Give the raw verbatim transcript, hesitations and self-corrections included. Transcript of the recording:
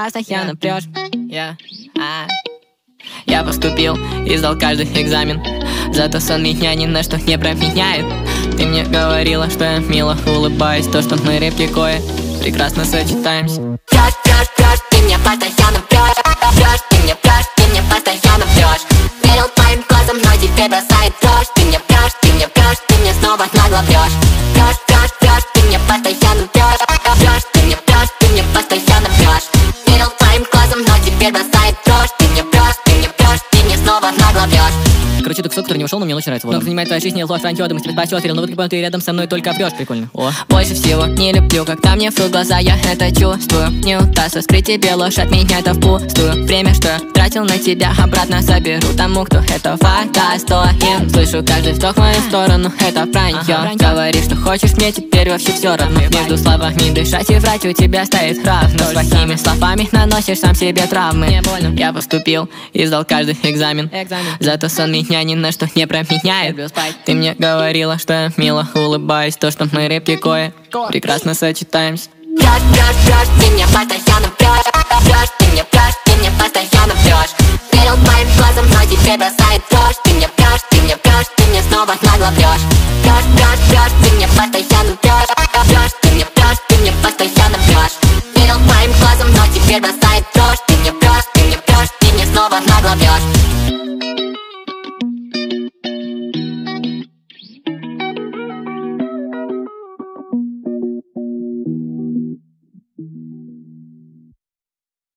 постоянно прешь. Я, а. Я поступил и сдал каждый экзамен, зато сон меня ни на что не променяет. Ты мне говорила, что я мило улыбаюсь, то, что мы репликой прекрасно сочетаемся. Прешь, прешь, прешь, ты мне постоянно прешь. Прешь, ты мне прешь, ты мне постоянно прешь. Верил твоим глазам, но теперь бросает дрожь. Ты мне прешь, ты мне прешь, ты мне снова нагло врешь. Прешь, прешь, прешь, ты мне постоянно прешь. Прешь, ты мне прешь, ты мне постоянно врешь. Верил твоим глазам, но теперь бросает дрожь. Ты мне прешь, ты мне прешь, ты мне снова нагло врешь. Короче, это кусок, который не ушел, но мне очень нравится. Много занимает твоя жизнь, ложь, вранье, думаю, тебя спасет. Но вот как ты рядом со мной только врешь, прикольно. О. Больше всего не люблю, когда мне врут глаза, я это чувствую. Не удастся скрыть тебе ложь от меня, это впустую. Время, что я тратил на тебя, обратно заберу тому, кто этого достоин. Слышу каждый вздох в мою сторону, это вранье. Ага, говоришь, что хочешь, мне теперь вообще все равно. Между словами дышать и врать у тебя стоит равно. Своими словами наносишь сам себе травмы. Мне больно. Я поступил и сдал каждый экзамен, Экзамен. зато сон меня ни на что не променяет. Ты мне говорила, что я мило улыбаюсь, то, что мы репликой прекрасно сочетаемся. Прешь, прешь, прешь, ты мне постоянно прешь. Прешь, ты мне прешь, ты мне постоянно врешь. Верил твоим глазам, но теперь бросает дрожь. Ты мне прешь, ты мне прешь, ты мне снова нагло врешь. Прешь, прешь, прешь, ты мне постоянно прешь. Прешь, ты мне прешь, ты мне постоянно врешь. Верил твоим глазам, но теперь бросает дрожь. Ты мне прешь, ты мне прешь, ты мне снова нагло врешь.